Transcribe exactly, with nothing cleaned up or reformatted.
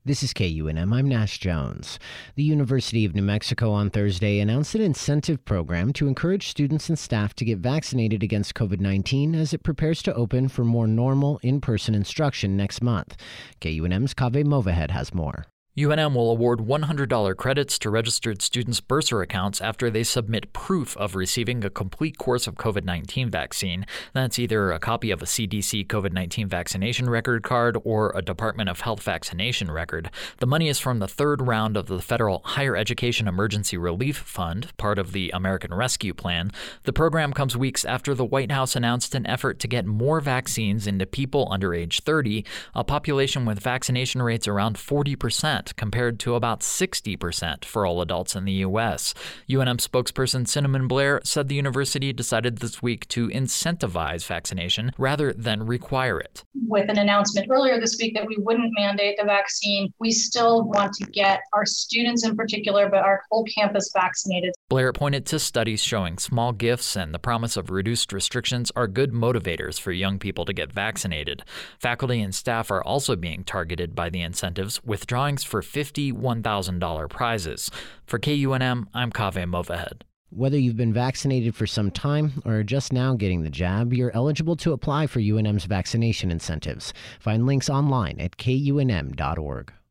This is K U N M. I'm Nash Jones. The University of New Mexico on Thursday announced an incentive program to encourage students and staff to get vaccinated against covid nineteen as it prepares to open for more normal in-person instruction next month. K U N M's Kaveh Movahed has more. U N M will award one hundred dollars credits to registered students' bursar accounts after they submit proof of receiving a complete course of covid nineteen vaccine. That's either a copy of a C D C covid nineteen vaccination record card or a Department of Health vaccination record. The money is from the third round of the federal Higher Education Emergency Relief Fund, part of the American Rescue Plan. The program comes weeks after the White House announced an effort to get more vaccines into people under age thirty, a population with vaccination rates around forty percent. Compared to about sixty percent for all adults in the U S. U N M spokesperson Cinnamon Blair said the university decided this week to incentivize vaccination rather than require it. With an announcement earlier this week that we wouldn't mandate the vaccine, we still want to get our students in particular, but our whole campus vaccinated. Blair pointed to studies showing small gifts and the promise of reduced restrictions are good motivators for young people to get vaccinated. Faculty and staff are also being targeted by the incentives, with drawings for fifty one thousand dollars prizes. For K U N M, I'm Kaveh Movahed. Whether you've been vaccinated for some time or are just now getting the jab, you're eligible to apply for U N M's vaccination incentives. Find links online at K U N M dot org.